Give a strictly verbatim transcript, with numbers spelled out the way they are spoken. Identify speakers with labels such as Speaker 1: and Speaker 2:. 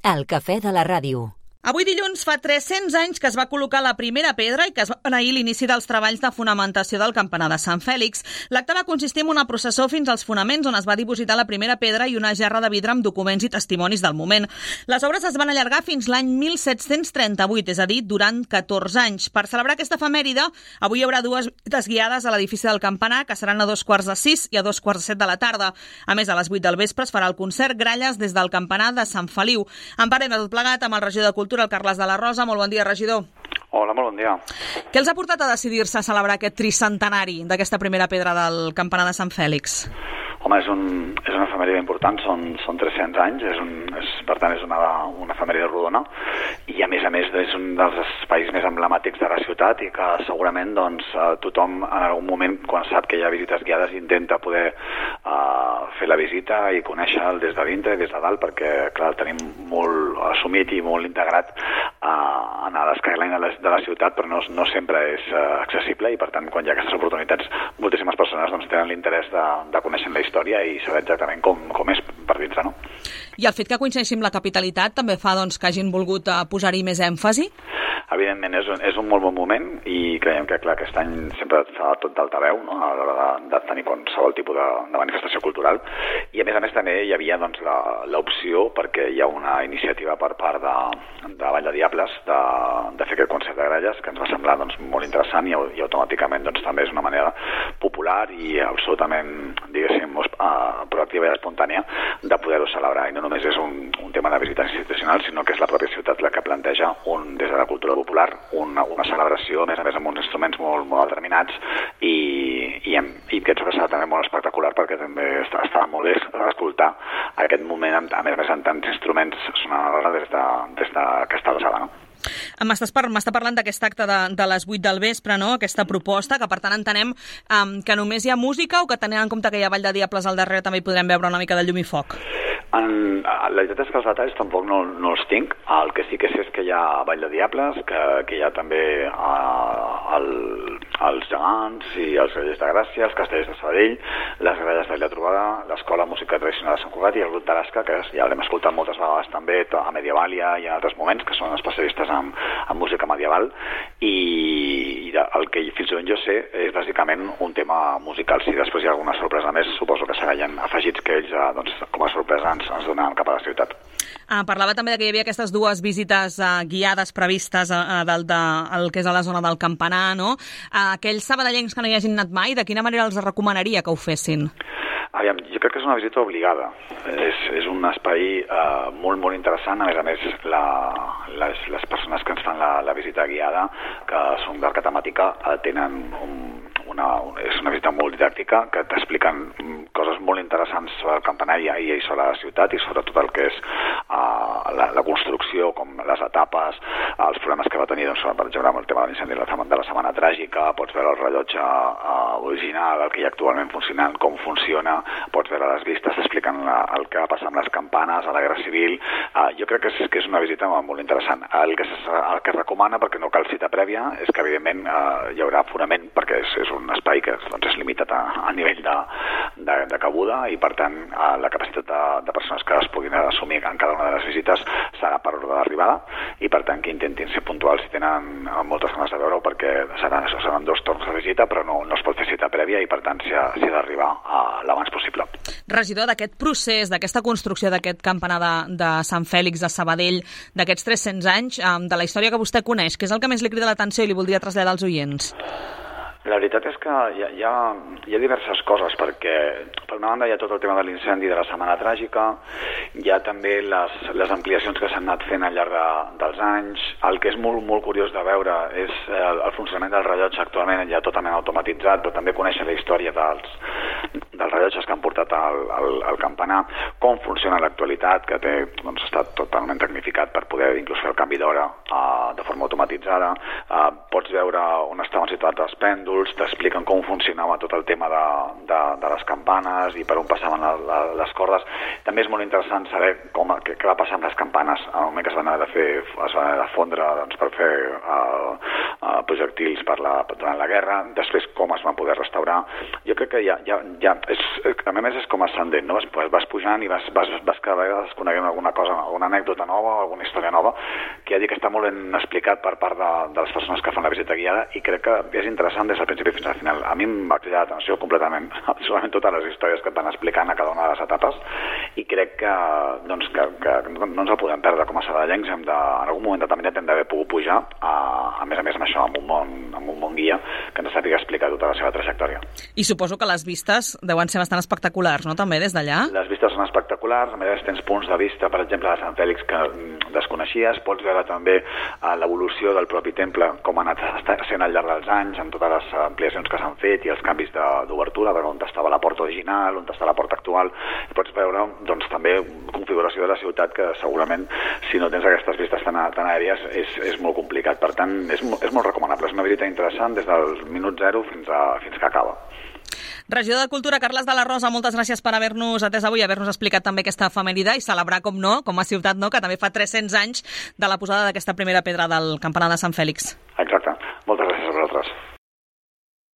Speaker 1: El cafè de la ràdio.
Speaker 2: Avui dilluns fa tres-cents anys que es va col·locar la primera pedra i que es va beneir l'inici dels treballs de fonamentació del campanar de Sant Fèlix. L'acte va consistir en una processó fins als fonaments on es va dipositar la primera pedra i una gerra de vidre amb documents i testimonis del moment. Les obres es van allargar fins l'any mil set-cents trenta-vuit, és a dir, durant catorze anys. Per celebrar aquesta efemèride, avui hi haurà dues visites guiades a l'edifici del campanar, que seran a dos quarts de sis i a dos quarts de set de la tarda. A més, a les vuit del vespre es farà el concert Gralles des del campanar de Sant Feliu. En parlem de tot plegat amb el regidor de Cultura, el Carles de la Rosa. Molt bon dia, regidor.
Speaker 3: Hola, molt bon dia.
Speaker 2: Què els ha portat a decidir-se a celebrar aquest tricentenari d'aquesta primera pedra del campanar de Sant Fèlix?
Speaker 3: Home, és, un, és una efemèride important, són, són tres-cents anys, és un, és, per tant és una, una efemèride rodona i a més a més és un dels espais més emblemàtics de la ciutat i que segurament doncs, tothom en algun moment quan sap que hi ha visites guiades intenta poder uh, fer la visita i conèixer-el des de dintre i des de dalt perquè clar, el tenim molt assumit i molt integrat uh, en l'eskyline de, de la ciutat però no, no sempre és uh, accessible i per tant quan hi ha aquestes oportunitats moltíssimes persones doncs, tenen l'interès de, de conèixer la història i saber exactament com, com és per dintre, no?
Speaker 2: I el fet que coincideixi amb la capitalitat també fa doncs, que hagin volgut uh, posar-hi més èmfasi?
Speaker 3: Evidentment, és un, és un molt bon moment i creiem que clar, aquest any sempre fa tot d'altaveu no? A l'hora de, de tenir qualsevol tipus de, de manifestació cultural i a més a més també hi havia doncs, l'opció perquè hi ha una iniciativa per part de, de Vall de Diables de, de fer aquest concert de Gralles que ens va semblar doncs, molt interessant i, i automàticament doncs, també és una manera popular i absolutament, diguéssim, uh, proactiva i espontània de poder-ho celebrar i no només és un, un tema de visita institucional sinó que és la pròpia ciutat la que planteja un, des de la cultura popular una, una celebració, a més a més amb uns instruments molt, molt determinats i, i, hem, i penso que serà també molt espectacular perquè també està, està molt bé escoltar aquest moment, a més a més amb tants instruments sonant des, de, des d'aquesta alçada, no?
Speaker 2: M'estàs par m'està parlant d'aquest acte de, de les vuit del vespre, no? Aquesta proposta, que per tant entenem um, que només hi ha música o que tenint en compte que hi ha Vall de Diables al darrere també hi podrem veure una mica de llum i foc?
Speaker 3: En, la veritat és que els detalls tampoc no, no els tinc. El que sí que sé és que hi ha Vall de Diables, que, que hi ha també uh, el, els gegants i els grallers de Gràcia, els castellers de Sabadell, les gralles de la Trobada, l'Escola Música Tradicional de Sant Cugat i el grup d'Arasca, que ja l'hem escoltat moltes vegades també a Medievàlia i en altres moments, que són especialistes en, en música medieval i, i el que fins i tot jo sé és bàsicament un tema musical. Si després hi ha alguna sorpresa més, suposo que seran afegits que ells doncs, com a sorpresa ens, ens donaran cap a la ciutat.
Speaker 2: Ah, parlava també de que hi havia aquestes dues visites uh, guiades previstes uh, del, de, el que és a la zona del campanar, no? Uh, aquells sabadellencs que no hi hagin anat mai, de quina manera els recomanaria que ho fessin?
Speaker 3: Aviam, jo crec que és una visita obligada. És, és un espai eh, molt, molt interessant. A més a més, la, les, les persones que ens fan la, la visita guiada, que són d'arca temàtica, eh, tenen un, una, un, és una visita molt didàctica que t'expliquen coses molt interessants sobre el campanar i, i sobre la ciutat i sobre tot el que és uh, la, la construcció, com les etapes, els problemes que va tenir, doncs, per exemple, amb el tema de l'incendi de la Setmana Tràgica, pots veure el rellotge uh, original, el que hi ha actualment funcionant, com funciona, pots veure les vistes, t'expliquen la, el que va passar amb les campanes a la Guerra Civil. Uh, jo crec que és, que és una visita molt interessant. El que, el que es recomana, perquè no cal cita prèvia, és que evidentment uh, hi haurà aforament, perquè és, és un espai que doncs, és limitat a, a nivell de, de, de cabuda i per tant la capacitat de, de persones que es puguin assumir en cada una de les visites serà per ordre d'arribada i per tant que intentin ser puntuals si tenen moltes ganes de veure-ho perquè seran, seran dos torns de visita però no, no es pot fer cita prèvia i per tant s'hi ha, s'hi ha d'arribar l'abans possible.
Speaker 2: Regidor, d'aquest procés, d'aquesta construcció d'aquest campanar de, de Sant Fèlix, de Sabadell, d'aquests tres-cents anys, de la història que vostè coneix, què és el que més li crida l'atenció i li voldria traslladar als oients?
Speaker 3: La veritat és que hi ha, hi ha, hi ha diverses coses, perquè per una banda hi ha tot el tema de l'incendi de la Setmana Tràgica, hi ha també les, les ampliacions que s'han anat fent al llarg de, dels anys. El que és molt, molt curiós de veure és el, el funcionament del rellotge actualment ja totalment automatitzat, però també conèixer la història dels, dels rellotges que han portat al, al, al campanar, com funciona l'actualitat, que té doncs, estat totalment tecnificat per poder inclús fer el canvi d'hora uh, de forma automatitzada. Uh, pots veure on estaven situats els pèndols, t'expliquen com funcionava tot el tema de, de, de les campanes i per on passaven la, la, les cordes. També és molt interessant saber com, què, què va passar amb les campanes en el moment que es van haver de, fer, es van haver de fondre doncs, per fer uh, uh, projectils per la, durant la guerra, després com es van poder restaurar. Jo crec que ja, ja, ja és, a més és com ascendent, no? Vas, vas pujant i vas, vas, vas cada vegada coneguent alguna cosa, alguna anècdota nova, alguna història nova, que ja dic que està molt ben explicat per part de, de les persones que fan la visita guiada i crec que és interessant des del principi fins al final. A mi em va cridar l'atenció completament, absolutament totes les històries que et van explicant a cada una de les etapes i crec que, doncs, que, que no ens el podem perdre com a sabadellencs, hem de, en algun moment determinat hem d'haver pogut pujar, a, a més a més amb això, amb un bon, amb un bon guia que ens sàpiga explicar tota la seva trajectòria.
Speaker 2: I suposo que les vistes deuen ser bastant espectaculars, no?, també des d'allà?
Speaker 3: Les vistes són espectaculars, a més tens punts de vista, per exemple, de Sant Fèlix que desconeixies, pots veure també uh, l'evolució del propi temple, com ha anat sent al llarg dels anys, amb totes les ampliacions que s'han fet i els canvis d'obertura, on estava la porta original, on està la porta actual, i pots veure doncs, també configuració de la ciutat que segurament, si no tens aquestes vistes tan, tan aèries, és, és molt complicat. Per tant, és, és molt recomanable. És una visita interessant des del minut zero fins, a, fins que acaba.
Speaker 2: Regidor de Cultura, Carles de la Rosa, moltes gràcies per haver-nos atès avui, haver-nos explicat també aquesta efemèride i celebrar, com no, com a ciutat, no?, que també fa tres-cents anys de la posada d'aquesta primera pedra del campanar de Sant Fèlix.
Speaker 3: Exacte. Moltes gràcies a vosaltres.